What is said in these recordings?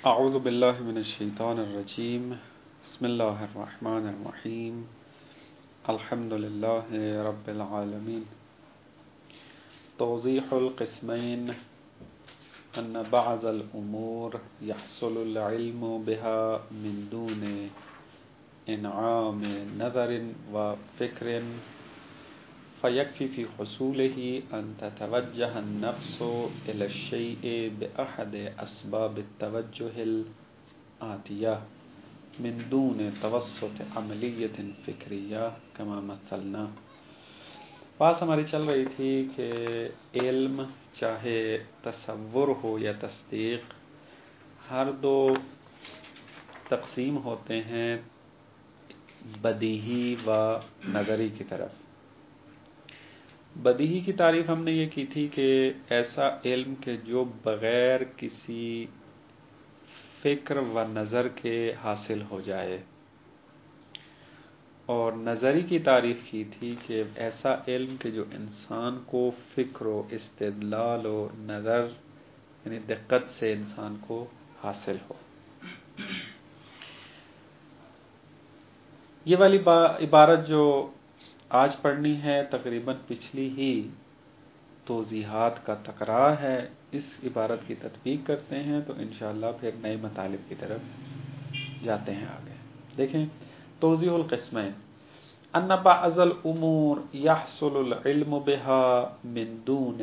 اعوذ باللہ من الشیطان الرجیم بسم اللہ الرحمن الرحیم الحمد للہ رب العالمین توضیح القسمین ان بعض الامور يحصل العلم بها من دون انعام نظر وفکر فيكفي في حصوله أن تتوجه النفس إلى الشيء بأحد أسباب التوجه الآتية من دون توسط عملية فکریہ كما مثلنا۔ بات ہماری چل رہی تھی کہ علم چاہے تصور ہو یا تصدیق، ہر دو تقسیم ہوتے ہیں بدیہی و نظری کی طرف۔ بدیہی کی تعریف ہم نے یہ کی تھی کہ ایسا علم کہ جو بغیر کسی فکر و نظر کے حاصل ہو جائے، اور نظری کی تعریف کی تھی کہ ایسا علم کہ جو انسان کو فکر و استدلال و نظر یعنی دقت سے انسان کو حاصل ہو۔ یہ والی عبارت جو آج پڑھنی ہے تقریباً پچھلی ہی توضیحات کا تکرار ہے۔ اس عبارت کی تطبیق کرتے ہیں تو انشاءاللہ پھر نئے مطالب کی طرف جاتے ہیں آگے۔ دیکھیں، توضیح القسمین ان بعض الامور يحصل العلم بها من دون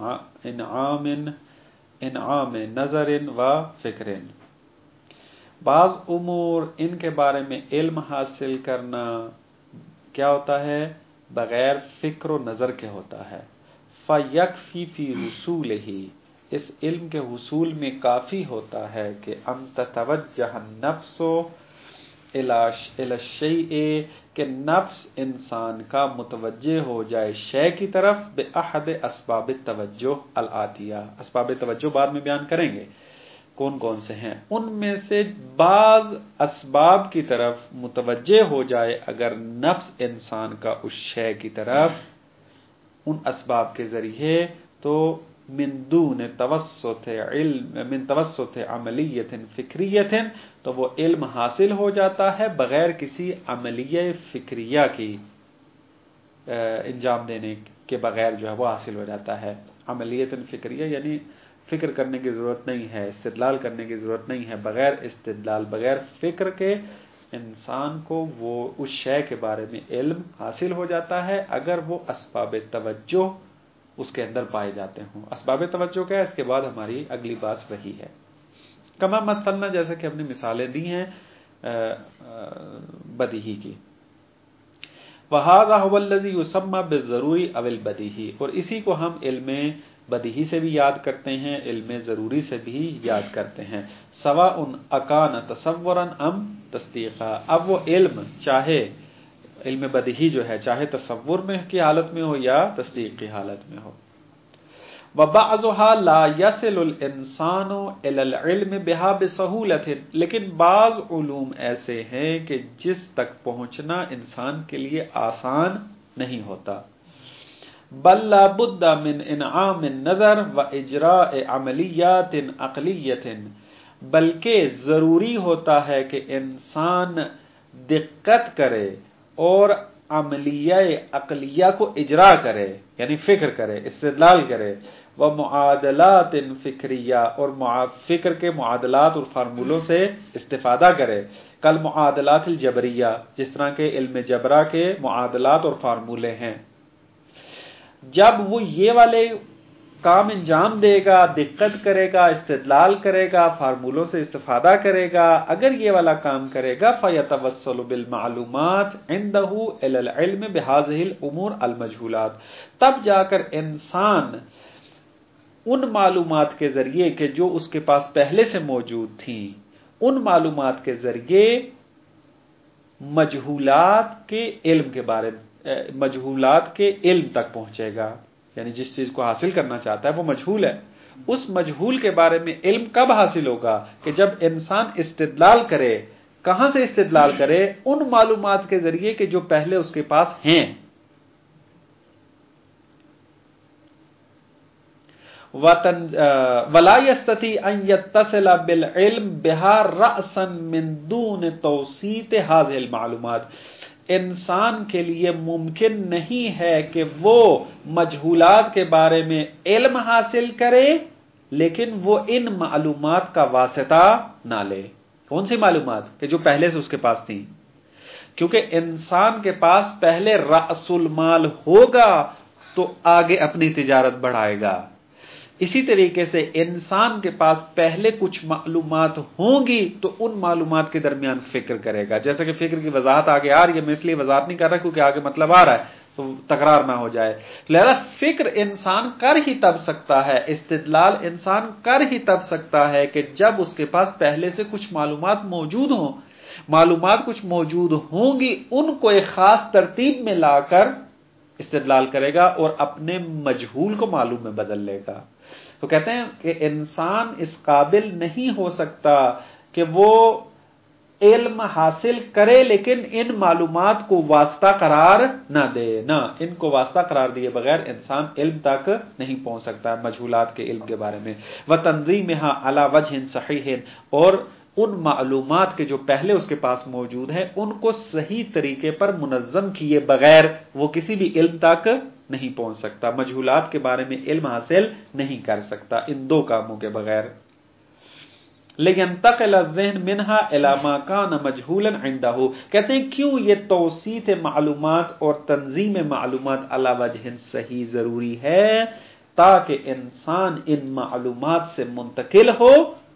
انعام نظر و فکر۔ بعض امور ان کے بارے میں علم حاصل کرنا کیا ہوتا ہے؟ بغیر فکر و نظر کے ہوتا ہے۔ فَيَكْفِي فِي حُصُولِهِ، اس علم کے حصول میں کافی ہوتا ہے کہ ان تتوجہ النفس الی الشیء، کہ نفس انسان کا متوجہ ہو جائے شے کی طرف بأحد اسباب التوجہ الآتیہ۔ اسباب توجہ بعد میں بیان کریں گے کون کون سے ہیں، ان میں سے بعض اسباب کی طرف متوجہ ہو جائے اگر نفس انسان کا اس شے کی طرف ان اسباب کے ذریعے، تو من دون توسط علم من توسط عملیت فکریت، تو وہ علم حاصل ہو جاتا ہے بغیر کسی عملیہ فکریہ کی انجام دینے کے بغیر جو ہے وہ حاصل ہو جاتا ہے۔ عملیت فکریہ یعنی فکر کرنے کی ضرورت نہیں ہے، استدلال کرنے کی ضرورت نہیں ہے، بغیر استدلال بغیر فکر کے انسان کو وہ اس شے کے بارے میں علم حاصل ہو جاتا ہے اگر وہ اسباب توجہ اس کے اندر پائے جاتے ہوں۔ اسباب توجہ کیا ہے؟ اس کے بعد ہماری اگلی بات وہی ہے۔ کما مثلنا، جیسے کہ ہم نے مثالیں دی ہیں بدیہی کی۔ وَهَذَا هُوَ الَّذِي يُسَمَّى بِالضَّرُورِ أَوِ الْبَدِيهِ، اور اسی کو ہم علم بدیہی سے بھی یاد کرتے ہیں، علم ضروری سے بھی یاد کرتے ہیں۔ سواء اکان تصورا ام تصدیقا، اب وہ علم چاہے علم بدیہی جو ہے چاہے تصور میں کی حالت میں ہو یا تصدیق کی حالت میں ہو۔ وبعضها لا يصل الانسان الى العلم بها بسهولة، لیکن بعض علوم ایسے ہیں کہ جس تک پہنچنا انسان کے لیے آسان نہیں ہوتا۔ بل لا بد من انعام النظر و اجراء عملیات عقلیت، بلکہ ضروری ہوتا ہے کہ انسان دقت کرے اور عملیہ عقلیہ کو اجرا کرے یعنی فکر کرے، استدلال کرے، و معادلات فکریہ، اور فکر کے معادلات اور فارمولوں سے استفادہ کرے، کل معادلات الجبریہ، جس طرح کے علم جبرہ کے معادلات اور فارمولے ہیں۔ جب وہ یہ والے کام انجام دے گا، دقت کرے گا، استدلال کرے گا، فارمولوں سے استفادہ کرے گا، اگر یہ والا کام کرے گا فَيَتَوَسَّلُ بِالْمَعْلُومَاتِ عِنْدَهُ إِلَى الْعِلْمِ بِهَذِهِ الْأُمُورِ الْمَجْهُولَاتِ، تب جا کر انسان ان معلومات کے ذریعے کہ جو اس کے پاس پہلے سے موجود تھیں، ان معلومات کے ذریعے مجہولات کے علم کے بارے میں مجہولات کے علم تک پہنچے گا، یعنی جس چیز کو حاصل کرنا چاہتا ہے وہ مجہول ہے، اس مجہول کے بارے میں علم کب حاصل ہوگا؟ کہ جب انسان استدلال کرے۔ کہاں سے استدلال کرے؟ ان معلومات کے ذریعے کہ جو پہلے اس کے پاس ہیں۔ ولا يستطيع ان يتصل بالعلم بها رأسا من دون توسيط هذه المعلومات، انسان کے لیے ممکن نہیں ہے کہ وہ مجہولات کے بارے میں علم حاصل کرے لیکن وہ ان معلومات کا واسطہ نہ لے۔ کون سی معلومات؟ کہ جو پہلے سے اس کے پاس تھیں، کیونکہ انسان کے پاس پہلے رأس المال ہوگا تو آگے اپنی تجارت بڑھائے گا، اسی طریقے سے انسان کے پاس پہلے کچھ معلومات ہوں گی تو ان معلومات کے درمیان فکر کرے گا۔ جیسا کہ فکر کی وضاحت آگے آ رہی ہے، میں اس لیے وضاحت نہیں کر رہا کیونکہ آگے مطلب آ رہا ہے تو تکرار نہ ہو جائے۔ لہذا فکر انسان کر ہی تب سکتا ہے، استدلال انسان کر ہی تب سکتا ہے کہ جب اس کے پاس پہلے سے کچھ معلومات موجود ہوں۔ معلومات کچھ موجود ہوں گی، ان کو ایک خاص ترتیب میں لا کر استدلال کرے گا اور اپنے مجہول کو معلوم میں بدل لے گا۔ تو کہتے ہیں کہ انسان اس قابل نہیں ہو سکتا کہ وہ علم حاصل کرے لیکن ان معلومات کو واسطہ قرار نہ دے، نہ ان کو واسطہ قرار دیے بغیر انسان علم تک نہیں پہنچ سکتا مجہولات کے علم کے بارے میں۔ وَتَنظِيمِهَا عَلَى وَجْهٍ صَحِيحٍ، اور ان معلومات کے جو پہلے اس کے پاس موجود ہیں ان کو صحیح طریقے پر منظم کیے بغیر وہ کسی بھی علم تک نہیں پہنچ سکتا، مجہولات کے بارے میں علم حاصل نہیں کر سکتا ان دو کاموں کے بغیر۔ لِيَنْتَقِلَ الذِّهْنُ مِنْهَا إِلَى مَا كَانَ مَجْهُولًا عِنْدَهُ، کہتے ہیں کیوں یہ توسیط معلومات اور تنظیم معلومات علی وجہ صحیح ضروری ہے، تاکہ انسان ان معلومات سے منتقل ہو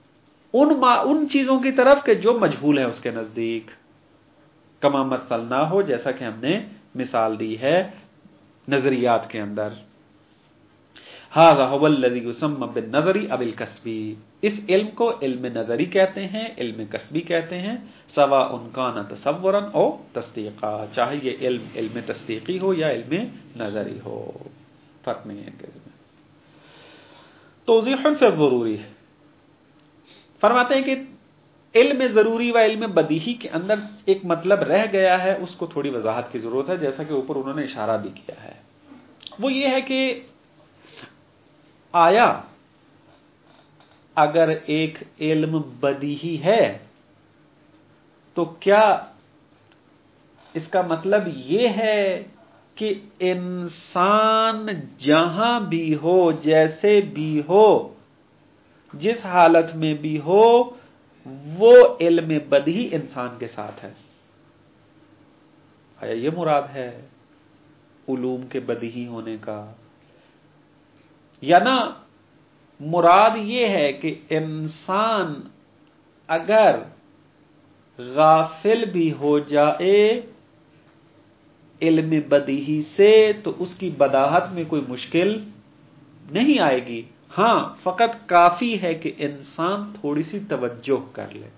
ان چیزوں کی طرف کہ جو مجہول ہے اس کے نزدیک۔ کما مثلنا ہو، جیسا کہ ہم نے مثال دی ہے نظریات کے اندر۔ ھذا ھو الذی یسمى بالنظری او الکسبی، اس علم کو علم نظری کہتے ہیں، علم کسبی کہتے ہیں، سواء کان تصورا او تصدیقا، چاہے یہ علم تصدیقی ہو یا علم نظری ہو، فرق نہیں ہے۔ توضیح فی الضروری، فرماتے ہیں کہ علم ضروری و علم بدیہی کے اندر ایک مطلب رہ گیا ہے، اس کو تھوڑی وضاحت کی ضرورت ہے، جیسا کہ اوپر انہوں نے اشارہ بھی کیا ہے۔ وہ یہ ہے کہ آیا اگر ایک علم بدیہی ہے تو کیا اس کا مطلب یہ ہے کہ انسان جہاں بھی ہو، جیسے بھی ہو، جس حالت میں بھی ہو، وہ علم بدیہی انسان کے ساتھ ہے؟ آیا یہ مراد ہے علوم کے بدیہی ہونے کا؟ یا نہ مراد یہ ہے کہ انسان اگر غافل بھی ہو جائے علم بدیہی سے تو اس کی بداہت میں کوئی مشکل نہیں آئے گی، ہاں فقط کافی ہے کہ انسان تھوڑی سی توجہ کر لے۔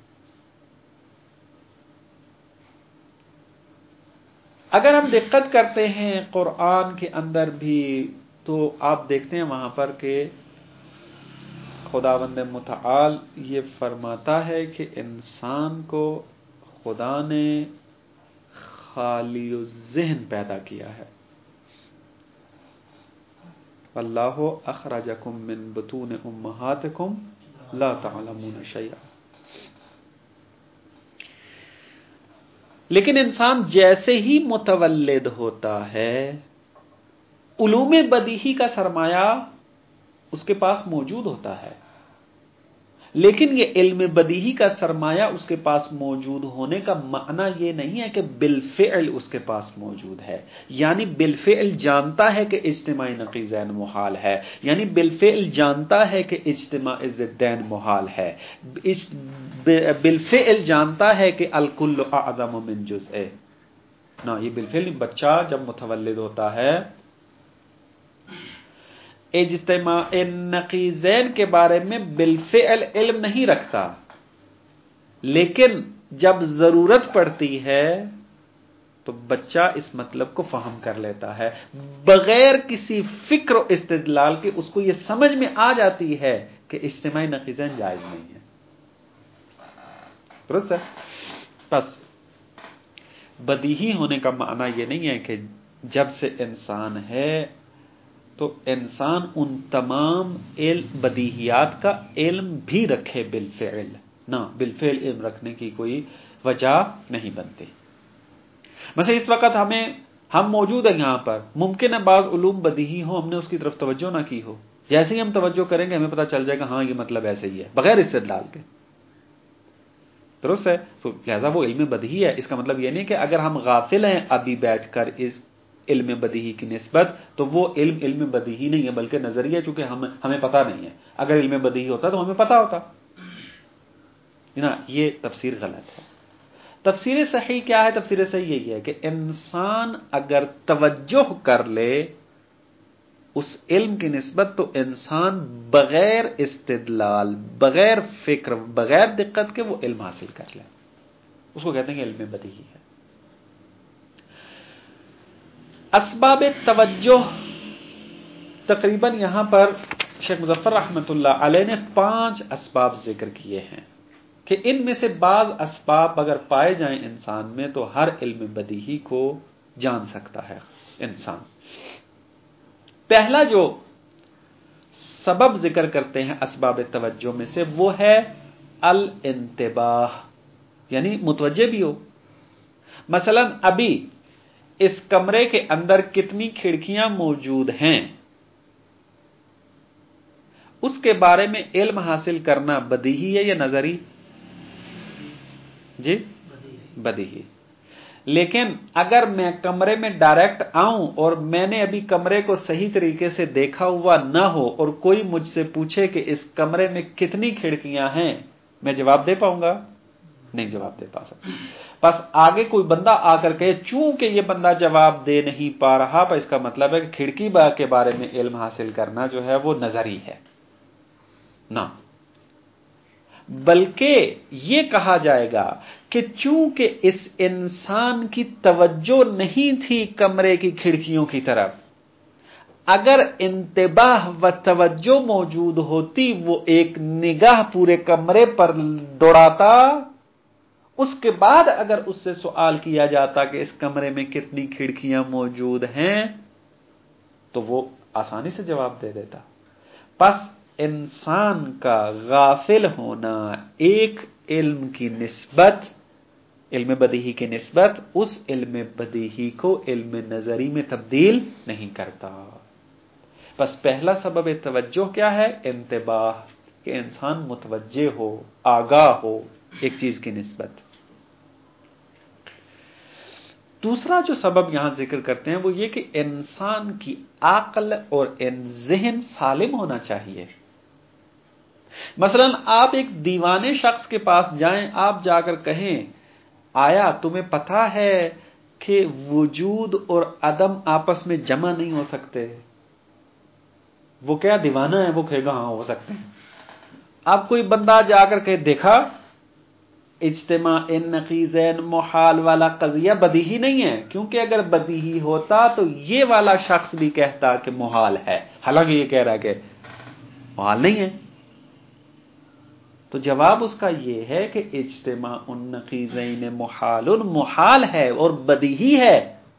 اگر ہم دقت کرتے ہیں قرآن کے اندر بھی تو آپ دیکھتے ہیں وہاں پر کہ خداوند متعال یہ فرماتا ہے کہ انسان کو خدا نے خالی الذہن پیدا کیا ہے۔ اللہ اخرجکم من بطون امہاتکم لا تعلمون شیئا، لیکن انسان جیسے ہی متولد ہوتا ہے علوم بدیہی کا سرمایہ اس کے پاس موجود ہوتا ہے، لیکن یہ علم بدیہی کا سرمایہ اس کے پاس موجود ہونے کا معنی یہ نہیں ہے کہ بالفعل اس کے پاس موجود ہے، یعنی بالفعل جانتا ہے کہ اجتماعی نقیضین محال ہے، یعنی بالفعل جانتا ہے کہ اجتماع ضدین محال ہے، بالفعل جانتا ہے کہ الکل اعظم من جزء، نہ یہ بالفعل بچہ جب متولد ہوتا ہے اجتماع نقیضین کے بارے میں بالفعل علم نہیں رکھتا، لیکن جب ضرورت پڑتی ہے تو بچہ اس مطلب کو فہم کر لیتا ہے، بغیر کسی فکر و استدلال کے اس کو یہ سمجھ میں آ جاتی ہے کہ اجتماعی نقیضین جائز نہیں ہے۔ درست ہے؟ بس بدیہی ہونے کا معنی یہ نہیں ہے کہ جب سے انسان ہے تو انسان ان تمام بدیہیات کا علم بھی رکھے بالفعل، نہ بالفعل علم رکھنے کی کوئی وجہ نہیں بنتی۔ مثلا اس وقت ہم موجود ہیں یہاں پر، ممکن ہے بعض علوم بدیہی ہوں، ہم نے اس کی طرف توجہ نہ کی ہو، جیسے ہی ہم توجہ کریں گے ہمیں پتہ چل جائے گا ہاں یہ مطلب ایسے ہی ہے، بغیر استدلال کے، درست ہے؟ تو لہذا وہ علم بدیہی ہے۔ اس کا مطلب یہ نہیں کہ اگر ہم غافل ہیں ابھی بیٹھ کر اس علم بدیہی کی نسبت تو وہ علم بدیہی نہیں ہے، بلکہ نظریہ، چونکہ ہمیں پتہ نہیں ہے۔ اگر علم بدیہی ہوتا تو ہمیں پتہ ہوتا نا، یہ تفسیر غلط ہے۔ تفسیر صحیح کیا ہے؟ تفسیر صحیح یہی ہے کہ انسان اگر توجہ کر لے اس علم کی نسبت تو انسان بغیر استدلال، بغیر فکر، بغیر دقت کے وہ علم حاصل کر لے، اس کو کہتے ہیں کہ علم بدیہی ہے۔ اسباب توجہ تقریباً یہاں پر شیخ مظفر رحمۃ اللہ علیہ نے 5 اسباب ذکر کیے ہیں کہ ان میں سے بعض اسباب اگر پائے جائیں انسان میں تو ہر علم بدیہی کو جان سکتا ہے انسان۔ پہلا جو سبب ذکر کرتے ہیں اسباب توجہ میں سے وہ ہے الانتباہ، یعنی متوجہ بھی ہو۔ مثلا ابھی اس کمرے کے اندر کتنی کھڑکیاں موجود ہیں اس کے بارے میں علم حاصل کرنا بدیہی ہے یا نظری؟ جی بدیہی۔ لیکن اگر میں کمرے میں ڈائریکٹ آؤں اور میں نے ابھی کمرے کو صحیح طریقے سے دیکھا ہوا نہ ہو اور کوئی مجھ سے پوچھے کہ اس کمرے میں کتنی کھڑکیاں ہیں، میں جواب دے پاؤں گا؟ نہیں جواب دے پا سکتا۔ بس آگے کوئی بندہ آ کر کہے، چونکہ یہ بندہ جواب دے نہیں پا رہا، پر اس کا مطلب ہے کہ کھڑکی کے بارے میں علم حاصل کرنا جو ہے وہ نظری ہے نہ، بلکہ یہ کہا جائے گا کہ چونکہ اس انسان کی توجہ نہیں تھی کمرے کی کھڑکیوں کی طرف، اگر انتباہ و توجہ موجود ہوتی وہ ایک نگاہ پورے کمرے پر دوڑاتا، اس کے بعد اگر اس سے سوال کیا جاتا کہ اس کمرے میں کتنی کھڑکیاں موجود ہیں تو وہ آسانی سے جواب دے دیتا۔ پس انسان کا غافل ہونا ایک علم کی نسبت، علم بدیہی کی نسبت، اس علم بدیہی کو علم نظری میں تبدیل نہیں کرتا۔ بس پہلا سبب توجہ کیا ہے؟ انتباہ، کہ انسان متوجہ ہو، آگاہ ہو ایک چیز کی نسبت۔ دوسرا جو سبب یہاں ذکر کرتے ہیں وہ یہ کہ انسان کی عقل اور ذہن سالم ہونا چاہیے۔ مثلا آپ ایک دیوانے شخص کے پاس جائیں، آپ جا کر کہیں آیا تمہیں پتہ ہے کہ وجود اور عدم آپس میں جمع نہیں ہو سکتے؟ وہ کیا دیوانہ ہے؟ وہ کہے گا ہاں ہو سکتے ہیں۔ اب کوئی بندہ جا کر کہے دیکھا اجتماع ان نقیضین محال والا قضیہ بدیہی نہیں ہے، کیونکہ اگر بدیہی ہوتا تو یہ والا شخص بھی کہتا کہ محال ہے، حالانکہ یہ کہہ رہا ہے کہ محال نہیں ہے۔ تو جواب اس کا یہ ہے کہ اجتماع ان نقیضین محال ہے اور بدیہی ہے۔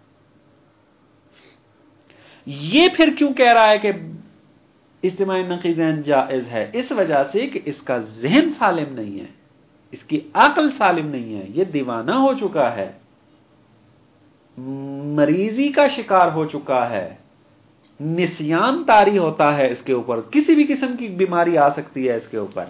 یہ پھر کیوں کہہ رہا ہے کہ اجتماع نقیضین جائز ہے؟ اس وجہ سے کہ اس کا ذہن سالم نہیں ہے، اس کی عقل سالم نہیں ہے، یہ دیوانہ ہو چکا ہے، مریضی کا شکار ہو چکا ہے، نسیان طاری ہوتا ہے اس کے اوپر، کسی بھی قسم کی بیماری آ سکتی ہے اس کے اوپر،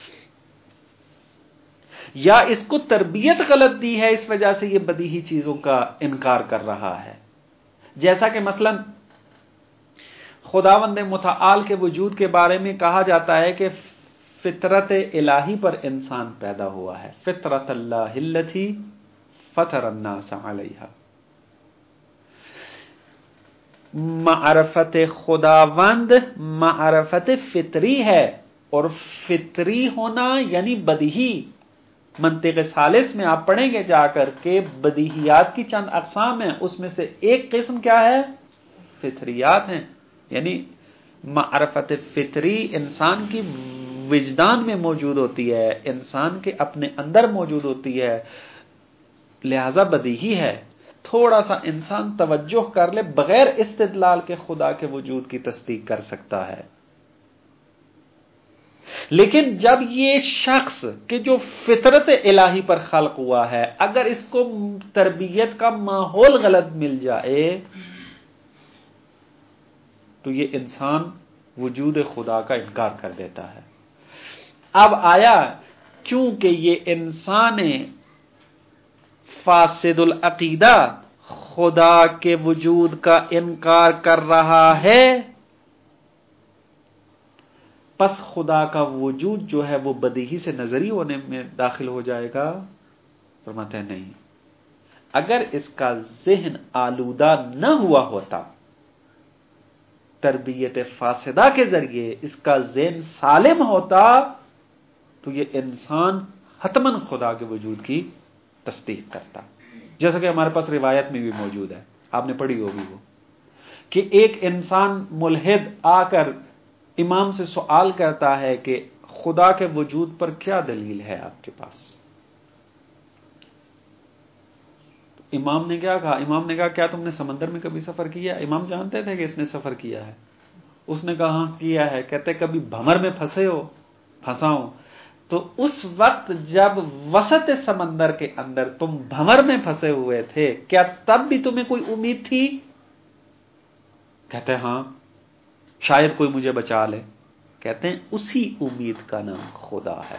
یا اس کو تربیت غلط دی ہے، اس وجہ سے یہ بدیہی چیزوں کا انکار کر رہا ہے۔ جیسا کہ مثلا خداوند متعال کے وجود کے بارے میں کہا جاتا ہے کہ فطرت الہی پر انسان پیدا ہوا ہے، فطرت اللہ التی فطر الناس علیہا۔ معرفت خداوند معرفت فطری ہے، اور فطری ہونا یعنی بدیہی۔ منطق ثالث میں آپ پڑھیں گے جا کر کے بدیہیات کی چند اقسام ہیں، اس میں سے ایک قسم کیا ہے؟ فطریات ہیں، یعنی معرفت فطری انسان کی وجدان میں موجود ہوتی ہے، انسان کے اپنے اندر موجود ہوتی ہے، لہذا بدیہی ہے۔ تھوڑا سا انسان توجہ کر لے بغیر استدلال کے خدا کے وجود کی تصدیق کر سکتا ہے. لیکن جب یہ شخص کہ جو فطرت الہی پر خلق ہوا ہے اگر اس کو تربیت کا ماحول غلط مل جائے تو یہ انسان وجود خدا کا انکار کر دیتا ہے. اب آیا چونکہ یہ انسان فاسد العقیدہ خدا کے وجود کا انکار کر رہا ہے پس خدا کا وجود جو ہے وہ بدیہی سے نظری ہونے میں داخل ہو جائے گا؟ فرماتے ہیں نہیں. اگر اس کا ذہن آلودہ نہ ہوا ہوتا تربیت فاسدہ کے ذریعے اس کا ذہن سالم ہوتا تو یہ انسان حتماً خدا کے وجود کی تصدیق کرتا. جیسا کہ ہمارے پاس روایت میں بھی موجود ہے، آپ نے پڑھی ہوگی وہ، کہ ایک انسان ملحد آ کر امام سے سوال کرتا ہے کہ خدا کے وجود پر کیا دلیل ہے آپ کے پاس؟ امام نے کیا کہا؟ امام نے کہا کیا تم نے سمندر میں کبھی سفر کیا؟ امام جانتے تھے کہ اس نے سفر کیا ہے. اس نے کہا ہاں کیا ہے. کہتے کبھی بھمر میں پھنسا ہوں. تو اس وقت جب وسط سمندر کے اندر تم بھمر میں پھنسے ہوئے تھے کیا تب بھی تمہیں کوئی امید تھی؟ کہتے ہیں ہاں شاید کوئی مجھے بچا لے. کہتے ہیں اسی امید کا نام خدا ہے.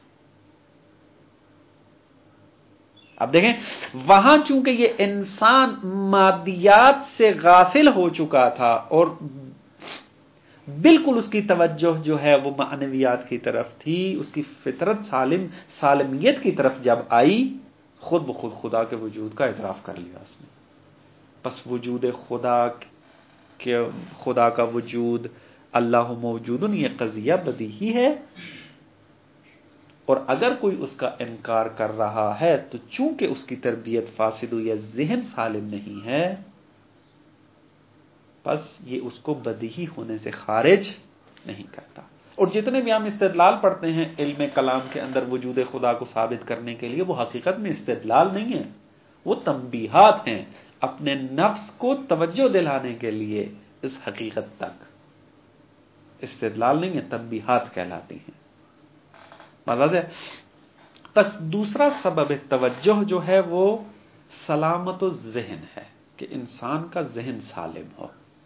اب دیکھیں وہاں چونکہ یہ انسان مادیات سے غافل ہو چکا تھا اور بالکل اس کی توجہ جو ہے وہ معنویات کی طرف تھی، اس کی فطرت سالمیت کی طرف جب آئی خود بخود خدا کے وجود کا اعتراف کر لیا اس نے. پس وجود خدا کا وجود اللہ موجود یہ قضیہ بدیہی ہے، اور اگر کوئی اس کا انکار کر رہا ہے تو چونکہ اس کی تربیت فاسد یا ذہن سالم نہیں ہے پس یہ اس کو بدیہی ہونے سے خارج نہیں کرتا. اور جتنے بھی ہم استدلال پڑھتے ہیں علم کلام کے اندر وجود خدا کو ثابت کرنے کے لیے وہ حقیقت میں استدلال نہیں ہے، وہ تنبیہات ہیں اپنے نفس کو توجہ دلانے کے لیے اس حقیقت تک. استدلال نہیں ہے، تنبیہات کہلاتی ہیں. مطلب ہے بس دوسرا سبب توجہ جو ہے وہ سلامت الذہن ہے کہ انسان کا ذہن سالم ہو.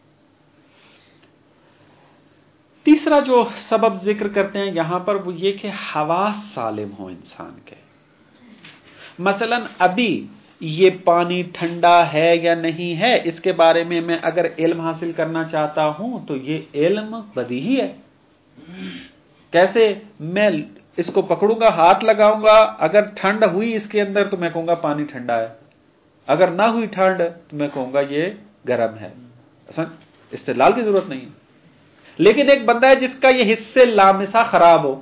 تیسرا جو سبب ذکر کرتے ہیں یہاں پر وہ یہ کہ حواس سالم ہو انسان کے. مثلا ابھی یہ پانی ٹھنڈا ہے یا نہیں ہے اس کے بارے میں میں اگر علم حاصل کرنا چاہتا ہوں تو یہ علم بدیہی ہے. کیسے؟ میں اس کو پکڑوں گا، ہاتھ لگاؤں گا، اگر ٹھنڈ ہوئی اس کے اندر تو میں کہوں گا پانی ٹھنڈا ہے، اگر نہ ہوئی ٹھنڈ تو میں کہوں گا یہ گرم ہے. استدلال کی ضرورت نہیں ہے. لیکن ایک بندہ ہے جس کا یہ حصے لامسہ خراب ہو،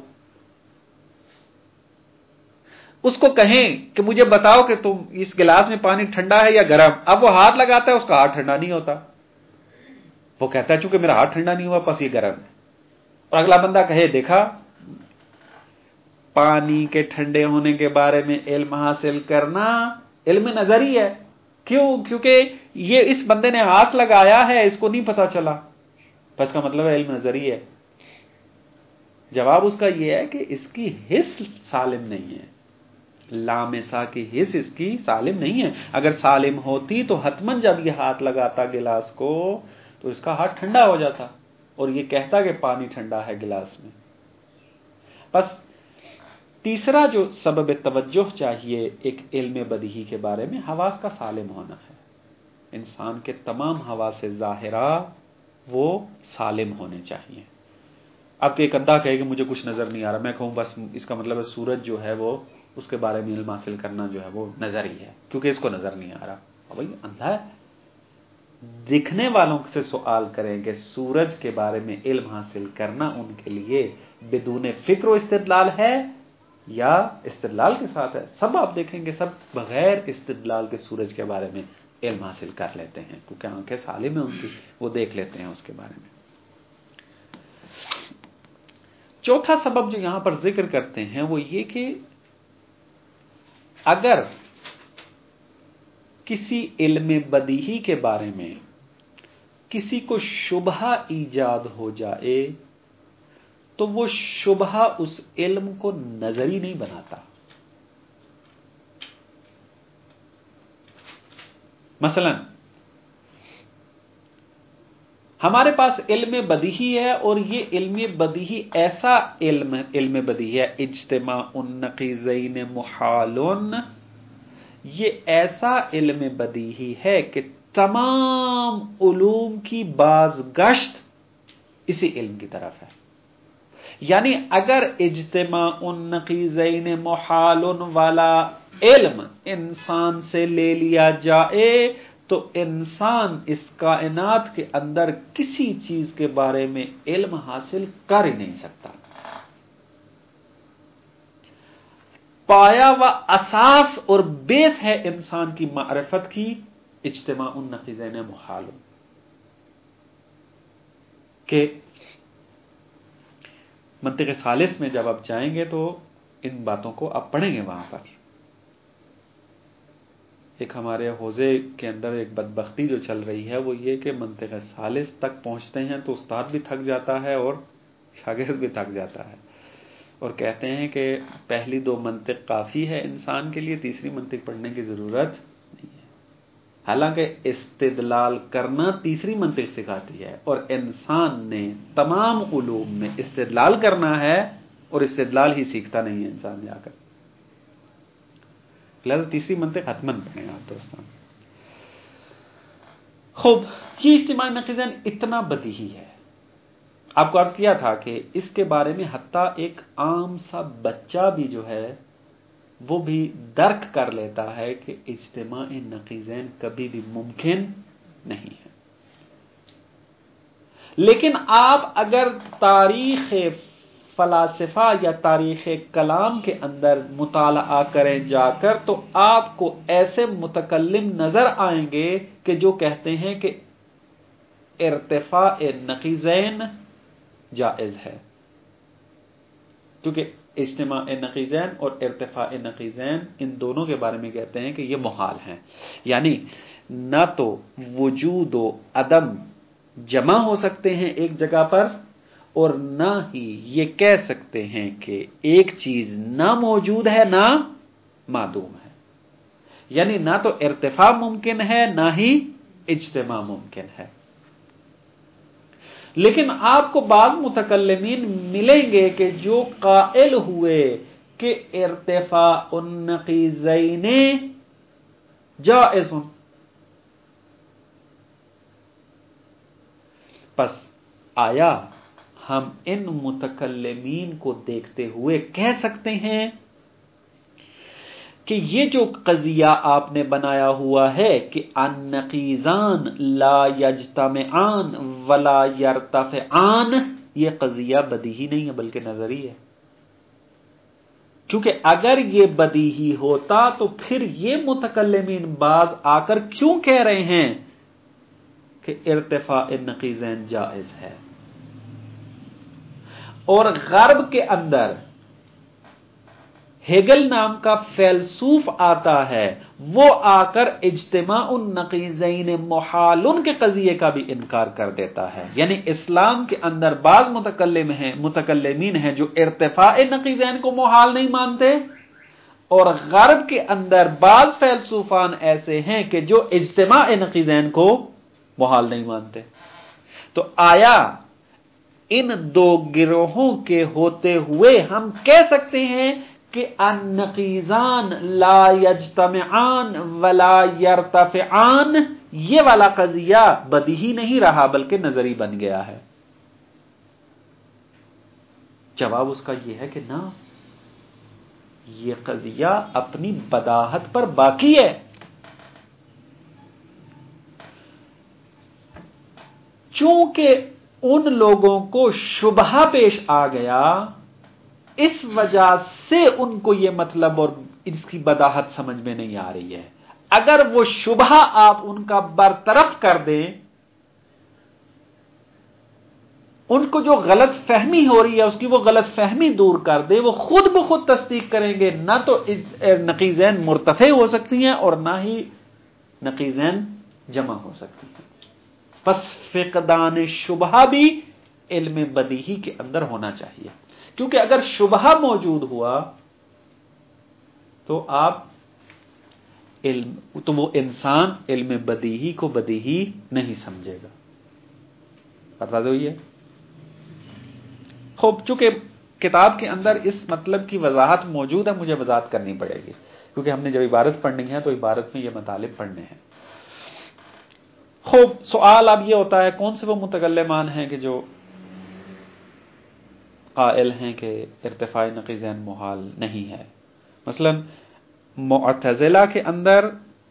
اس کو کہیں کہ مجھے بتاؤ کہ تم اس گلاس میں پانی ٹھنڈا ہے یا گرم، اب وہ ہاتھ لگاتا ہے اس کا ہاتھ ٹھنڈا نہیں ہوتا، وہ کہتا ہے چونکہ میرا ہاتھ ٹھنڈا نہیں ہوا پس یہ گرم ہے. اور اگلا بندہ کہے دیکھا پانی کے ٹھنڈے ہونے کے بارے میں علم حاصل کرنا علم نظری ہے. کیوں؟ کیونکہ یہ اس بندے نے ہاتھ لگایا ہے اس کو نہیں پتا چلا، بس کا مطلب ہے علم نظری ہے. جواب اس کا یہ ہے کہ اس کی حس سالم نہیں ہے، لامسا کی حس اس کی سالم نہیں ہے. اگر سالم ہوتی تو حتماً جب یہ ہاتھ لگاتا گلاس کو تو اس کا ہاتھ ٹھنڈا ہو جاتا اور یہ کہتا کہ پانی ٹھنڈا ہے گلاس میں. بس تیسرا جو سبب توجہ چاہیے ایک علم بدیہی کے بارے میں حواس کا سالم ہونا ہے. انسان کے تمام حواس ظاہرہ وہ سالم ہونے چاہیے. اب ایک اندھا کہے کہ مجھے کچھ نظر نہیں آ رہا، میں کہوں بس اس کا مطلب ہے سورج جو ہے وہ اس کے بارے میں علم حاصل کرنا جو ہے وہ نظر ہی ہے کیونکہ اس کو نظر نہیں آ رہا. بھائی اندھا ہے. دکھنے والوں سے سوال کریں کہ سورج کے بارے میں علم حاصل کرنا ان کے لیے بدون فکر و استدلال ہے یا استدلال کے ساتھ ہے؟ سب آپ دیکھیں گے سب بغیر استدلال کے سورج کے بارے میں علم حاصل کر لیتے ہیں کیونکہ آنکھیں سالم ہیں ان کی، وہ دیکھ لیتے ہیں اس کے بارے میں. چوتھا سبب جو یہاں پر ذکر کرتے ہیں وہ یہ کہ اگر کسی علم بدیہی کے بارے میں کسی کو شبہ ایجاد ہو جائے تو وہ شبہ اس علم کو نظری نہیں بناتا. مثلا ہمارے پاس علم بدیہی ہے اور یہ علم بدیہی ایسا علم بدیہی ہے، اجتماع النقیضین محال، یہ ایسا علم بدیہی ہے کہ تمام علوم کی بازگشت اسی علم کی طرف ہے. یعنی اگر اجتماع النقیضین محال والا علم انسان سے لے لیا جائے تو انسان اس کائنات کے اندر کسی چیز کے بارے میں علم حاصل کر ہی نہیں سکتا. پایا و اساس اور بیس ہے انسان کی معرفت کی اجتماع النقیضین محال، کہ منطق ثالث میں جب آپ جائیں گے تو ان باتوں کو آپ پڑھیں گے. وہاں پر ایک ہمارے حوزے کے اندر ایک بدبختی جو چل رہی ہے وہ یہ کہ منطق ثالث تک پہنچتے ہیں تو استاد بھی تھک جاتا ہے اور شاگرد بھی تھک جاتا ہے، اور کہتے ہیں کہ پہلی 2 منطق کافی ہے انسان کے لیے، تیسری منطق پڑھنے کی ضرورت نہیں ہے. حالانکہ استدلال کرنا تیسری منطق سکھاتی ہے، اور انسان نے تمام علوم میں استدلال کرنا ہے اور استدلال ہی سیکھتا نہیں ہے انسان جا کر. لہذا تیسری منطق حتماً پڑھیں آپ دوستان. خوب، یہ اجتماع نقیضین اتنا بدیہی ہے. آپ کو عرض کیا تھا کہ اس کے بارے میں حتیٰ ایک عام سا بچہ بھی جو ہے وہ بھی درک کر لیتا ہے کہ اجتماع نقیضین کبھی بھی ممکن نہیں ہے. لیکن آپ اگر تاریخ فلاسفہ یا تاریخ کلام کے اندر مطالعہ کریں جا کر تو آپ کو ایسے متکلم نظر آئیں گے کہ جو کہتے ہیں کہ ارتفاع نقیضین جائز ہے، کیونکہ اجتماع نقیضین اور ارتفاع نقیضین ان دونوں کے بارے میں کہتے ہیں کہ یہ محال ہیں. یعنی نہ تو وجود و عدم جمع ہو سکتے ہیں ایک جگہ پر، اور نہ ہی یہ کہہ سکتے ہیں کہ ایک چیز نہ موجود ہے نہ معدوم ہے. یعنی نہ تو ارتفاع ممکن ہے نہ ہی اجتماع ممکن ہے. لیکن آپ کو بعض متکلمین ملیں گے کہ جو قائل ہوئے کہ ارتفاع النقیضین جائز. پس آیا ہم ان متکلمین کو دیکھتے ہوئے کہہ سکتے ہیں کہ یہ جو قضیہ آپ نے بنایا ہوا ہے کہ النقیضان لا یجتمعان ولا یرتفعان، یہ قضیہ بدیہی نہیں ہے بلکہ نظری ہے؟ کیونکہ اگر یہ بدیہی ہوتا تو پھر یہ متکلمین بعض آ کر کیوں کہہ رہے ہیں کہ ارتفاع النقیضین جائز ہے؟ اور غرب کے اندر ہیگل نام کا فیلسوف آتا ہے، وہ آ کر اجتماع النقیضین محالن کے قضیے کا بھی انکار کر دیتا ہے. یعنی اسلام کے اندر بعض متکلمین ہیں جو ارتفاع نقیضین کو محال نہیں مانتے، اور غرب کے اندر بعض فیلسوفان ایسے ہیں کہ جو اجتماع نقیضین کو محال نہیں مانتے. تو آیا ان 2 گروہوں کے ہوتے ہوئے ہم کہہ سکتے ہیں کہ النقیضان لا یجتمعان ولا یرتفعان، یہ والا قضیہ بدیہی نہیں رہا بلکہ نظری بن گیا ہے؟ جواب اس کا یہ ہے کہ نہ، یہ قضیہ اپنی بداہت پر باقی ہے. چونکہ ان لوگوں کو شبہہ پیش آ گیا، اس وجہ سے ان کو یہ مطلب اور اس کی بداہت سمجھ میں نہیں آ رہی ہے. اگر وہ شبہہ آپ ان کا برطرف کر دیں، ان کو جو غلط فہمی ہو رہی ہے اس کی وہ غلط فہمی دور کر دیں، وہ خود بخود تصدیق کریں گے نہ تو نقیضین مرتفع ہو سکتی ہیں اور نہ ہی نقیضین جمع ہو سکتی ہیں. پس فقدان شبہہ بھی علم بدیہی کے اندر ہونا چاہیے، کیونکہ اگر شبہہ موجود ہوا تو وہ انسان علم بدیہی کو بدیہی نہیں سمجھے گا. بات واضح ہوئی ہے؟ خوب، چونکہ کتاب کے اندر اس مطلب کی وضاحت موجود ہے، مجھے وضاحت کرنی پڑے گی، کیونکہ ہم نے جب عبارت پڑھنی ہے تو عبارت میں یہ مطالب پڑھنے ہیں. خوب، سوال اب یہ ہوتا ہے کون سے وہ متکلمان ہیں کہ جو قائل ہیں کہ ارتفاع نقیضین محال نہیں ہے. مثلا معتزلہ کے اندر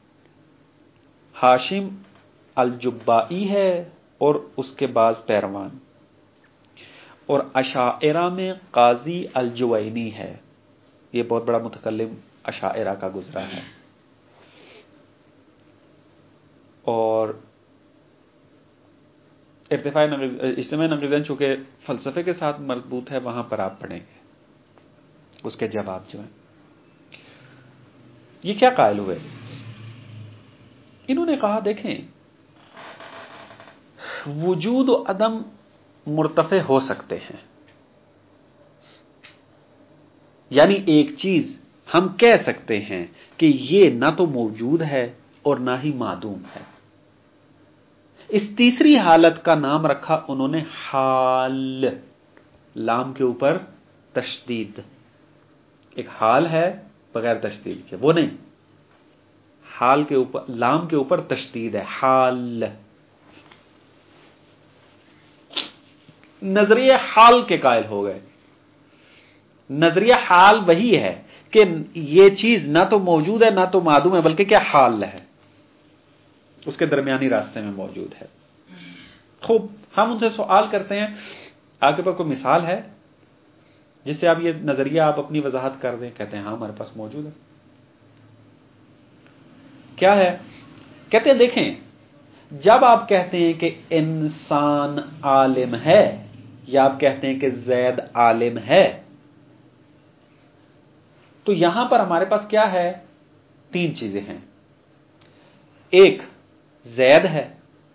ہاشم الجبائی ہے اور اس کے بعض پیروان، اور اشاعرہ میں قاضی الجوینی ہے. یہ بہت بڑا متکلم اشاعرہ کا گزرا ہے. اور اجتماع نقیضین چونکہ فلسفے کے ساتھ مربوط ہے، وہاں پر آپ پڑھیں گے اس کے جواب جو ہیں. یہ کیا قائل ہوئے؟ انہوں نے کہا دیکھیں، وجود و عدم مرتفع ہو سکتے ہیں، یعنی ایک چیز ہم کہہ سکتے ہیں کہ یہ نہ تو موجود ہے اور نہ ہی معدوم ہے. اس تیسری حالت کا نام رکھا انہوں نے حال، لام کے اوپر تشدید. ایک حال ہے بغیر تشدید کے، وہ نہیں، حال کے اوپر لام کے اوپر تشدید ہے، حال. نظریہ حال کے قائل ہو گئے. نظریہ حال وہی ہے کہ یہ چیز نہ تو موجود ہے نہ تو معدوم ہے، بلکہ کیا حال ہے، اس کے درمیانی راستے میں موجود ہے. خوب، ہم ان سے سوال کرتے ہیں آپ کے پاس کوئی مثال ہے جس سے آپ یہ نظریہ آپ اپنی وضاحت کر دیں؟ کہتے ہیں ہاں ہمارے پاس موجود ہے. کیا ہے؟ کہتے ہیں دیکھیں، جب آپ کہتے ہیں کہ انسان عالم ہے یا آپ کہتے ہیں کہ زید عالم ہے، تو یہاں پر ہمارے پاس کیا ہے؟ تین چیزیں ہیں. ایک زید ہے،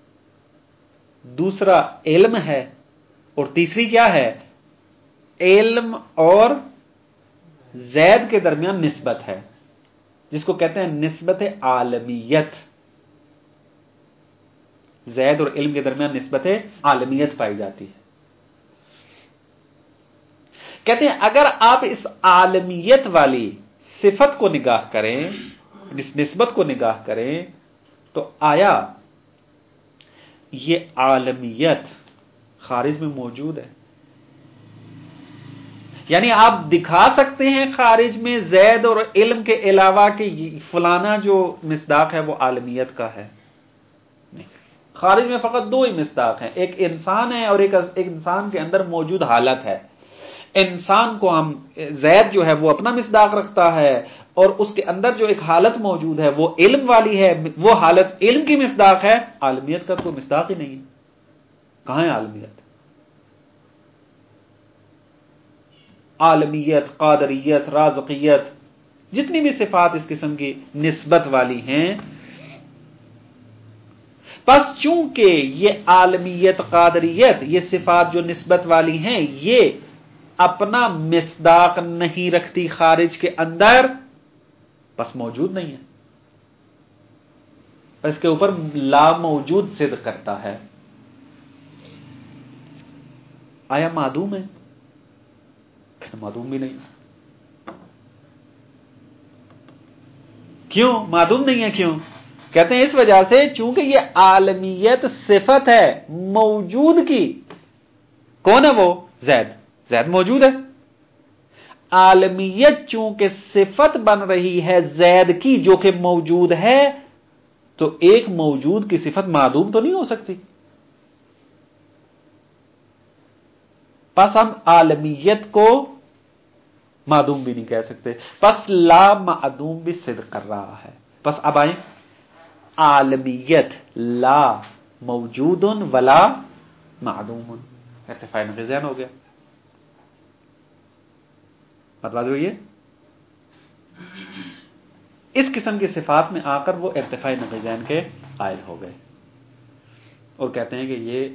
دوسرا علم ہے، اور تیسری کیا ہے؟ علم اور زید کے درمیان نسبت ہے، جس کو کہتے ہیں نسبت عالمیت. زید اور علم کے درمیان نسبت عالمیت پائی جاتی ہے. کہتے ہیں اگر آپ اس عالمیت والی صفت کو نگاہ کریں، اس نسبت کو نگاہ کریں، تو آیا یہ عالمیت خارج میں موجود ہے؟ یعنی آپ دکھا سکتے ہیں خارج میں زید اور علم کے علاوہ کہ فلانا جو مصداق ہے وہ عالمیت کا ہے؟ نہیں. خارج میں فقط دو ہی مصداق ہیں، ایک انسان ہے اور ایک انسان کے اندر موجود حالت ہے. انسان کو ہم زید جو ہے وہ اپنا مصداق رکھتا ہے، اور اس کے اندر جو ایک حالت موجود ہے وہ علم والی ہے، وہ حالت علم کی مصداق ہے. عالمیت کا تو مصداق ہی نہیں ہے. کہاں ہے عالمیت؟ عالمیت، قادریت، رازقیت، جتنی بھی صفات اس قسم کی نسبت والی ہیں، پس چونکہ یہ عالمیت، قادریت، یہ صفات جو نسبت والی ہیں، یہ اپنا مصداق نہیں رکھتی خارج کے اندر، پس موجود نہیں ہے. پس اس کے اوپر لا موجود صدق کرتا ہے. آیا معدوم ہے؟ معدوم بھی نہیں. کیوں معدوم نہیں ہے؟ کیوں؟ کہتے ہیں اس وجہ سے چونکہ یہ عالمیت صفت ہے موجود کی. کون ہے وہ؟ زید. زید موجود ہے. عالمیت چونکہ صفت بن رہی ہے زید کی جو کہ موجود ہے، تو ایک موجود کی صفت معدوم تو نہیں ہو سکتی. پس ہم عالمیت کو معدوم بھی نہیں کہہ سکتے. پس لا معدوم بھی صدق کر رہا ہے. پس اب آئیں، عالمیت لا موجود ولا معدوم، ارتفاع نقیضین ہو گیا. بات واضح ہوئی ہے؟ اس قسم کی صفات میں آ کر وہ ارتفاع نقیضین کے قائل ہو گئے اور کہتے ہیں کہ یہ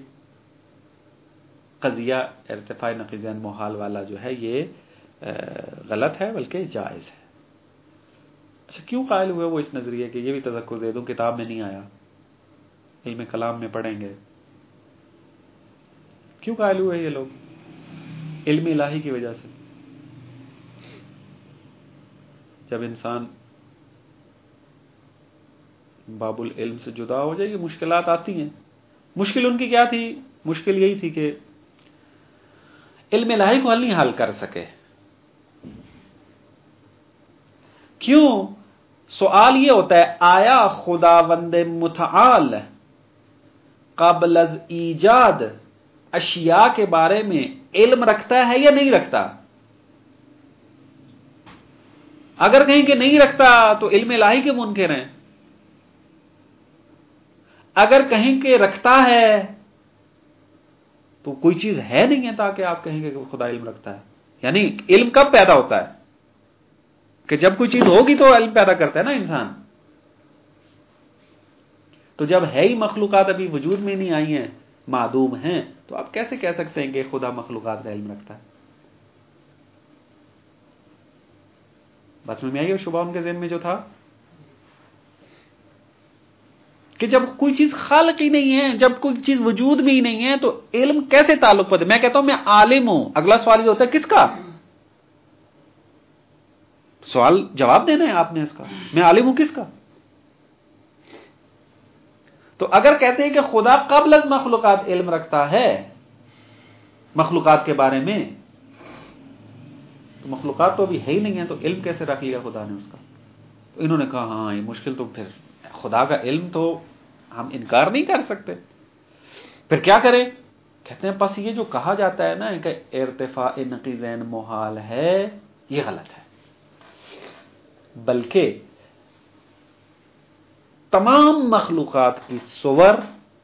قضیہ ارتفاع نقیضین محال والا جو ہے یہ غلط ہے بلکہ جائز ہے. اچھا کیوں قائل ہوئے وہ اس نظریے کہ یہ بھی تذکر دے دوں کتاب میں نہیں آیا، علم کلام میں پڑھیں گے. کیوں قائل ہوئے یہ لوگ؟ علم الہی کی وجہ سے. جب انسان باب العلم سے جدا ہو جائے گی مشکلات آتی ہیں. مشکل ان کی کیا تھی؟ مشکل یہی تھی کہ علم الہی کو حل نہیں حل کر سکے. کیوں؟ سوال یہ ہوتا ہے آیا خداوند متعال قبل از ایجاد اشیاء کے بارے میں علم رکھتا ہے یا نہیں رکھتا؟ اگر کہیں کہ نہیں رکھتا تو علم الہی کے منکر ہیں. اگر کہیں کہ رکھتا ہے تو کوئی چیز ہے نہیں ہے تاکہ آپ کہیں گے کہ خدا علم رکھتا ہے. یعنی علم کب پیدا ہوتا ہے؟ کہ جب کوئی چیز ہوگی تو علم پیدا کرتا ہے نا انسان. تو جب ہے ہی مخلوقات ابھی وجود میں نہیں آئی ہیں، معدوم ہیں، تو آپ کیسے کہہ سکتے ہیں کہ خدا مخلوقات کا علم رکھتا ہے؟ بات میں آئی ہے شبہ ان کے ذہن میں جو تھا کہ جب کوئی چیز خالق ہی نہیں ہے، جب کوئی چیز وجود میں ہی نہیں ہے تو علم کیسے تعلق پڑے؟ میں کہتا ہوں میں عالم ہوں، اگلا سوال یہ ہوتا ہے کس کا؟ سوال جواب دینا ہے آپ نے اس کا، میں عالم ہوں کس کا؟ تو اگر کہتے ہیں کہ خدا قبل از مخلوقات علم رکھتا ہے مخلوقات کے بارے میں، تو مخلوقات تو ابھی ہے ہی نہیں ہے، تو علم کیسے رکھ لیا خدا نے اس کا؟ تو انہوں نے کہا ہاں یہ مشکل، تو پھر خدا کا علم تو ہم انکار نہیں کر سکتے، پھر کیا کریں؟ کہتے ہیں پس یہ جو کہا جاتا ہے نا کہ ارتفاع نقیضین محال ہے، یہ غلط ہے. بلکہ تمام مخلوقات کی صور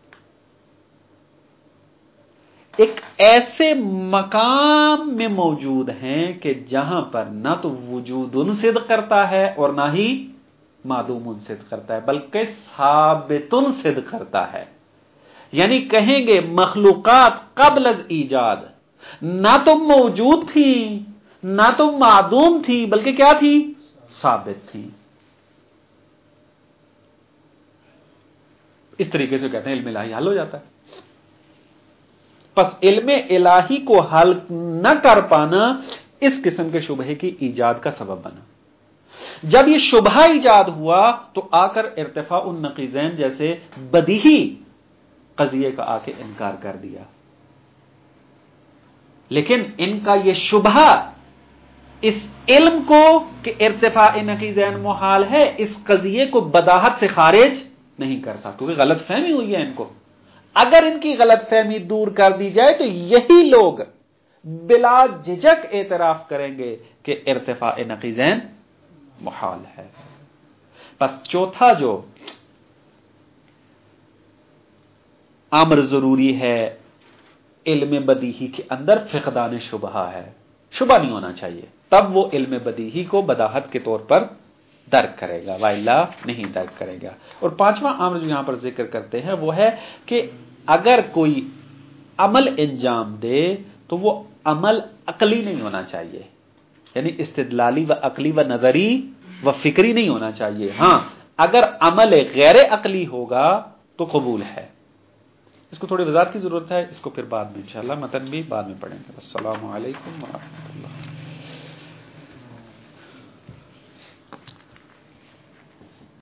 ایک ایسے مقام میں موجود ہیں کہ جہاں پر نہ تو وجود صدق کرتا ہے اور نہ ہی معدوم صدق کرتا ہے، بلکہ ثابت صدق کرتا ہے. یعنی کہیں گے مخلوقات قبل از ایجاد نہ تو موجود تھی نہ تو معدوم تھی، بلکہ کیا تھی؟ ثابت تھی. اس طریقے سے کہتے ہیں علم الہی حل ہو جاتا ہے. پس علم الہی کو حل نہ کر پانا اس قسم کے شبہے کی ایجاد کا سبب بنا. جب یہ شبہ ایجاد ہوا تو آ کر ارتفاع النقیضین جیسے بدیہی قضیے کا آ کے انکار کر دیا. لیکن ان کا یہ شبہ اس علم کو کہ ارتفاع نقیضین محال ہے اس قضیے کو بداہت سے خارج نہیں کرتا، کیونکہ غلط فہمی ہوئی ہے ان کو. اگر ان کی غلط فہمی دور کر دی جائے تو یہی لوگ بلا جھجک اعتراف کریں گے کہ ارتفاع نقیضین محال ہے. پس چوتھا جو امر ضروری ہے علم بدیہی کے اندر فقدان شبہ ہے. شبہ نہیں ہونا چاہیے، تب وہ علم بدیہی کو بداہت کے طور پر درک کرے گا، والا نہیں درک کرے گا. اور پانچواں امر جو یہاں پر ذکر کرتے ہیں وہ ہے کہ اگر کوئی عمل انجام دے تو وہ عمل عقلی نہیں ہونا چاہیے، یعنی استدلالی و عقلی و نظری و فکری نہیں ہونا چاہیے. ہاں اگر عمل غیر عقلی ہوگا تو قبول ہے. اس کو تھوڑی وضاحت کی ضرورت ہے، اس کو پھر بعد میں انشاءاللہ متن بھی بعد میں پڑھیں گے. السلام علیکم ورحمۃ اللہ.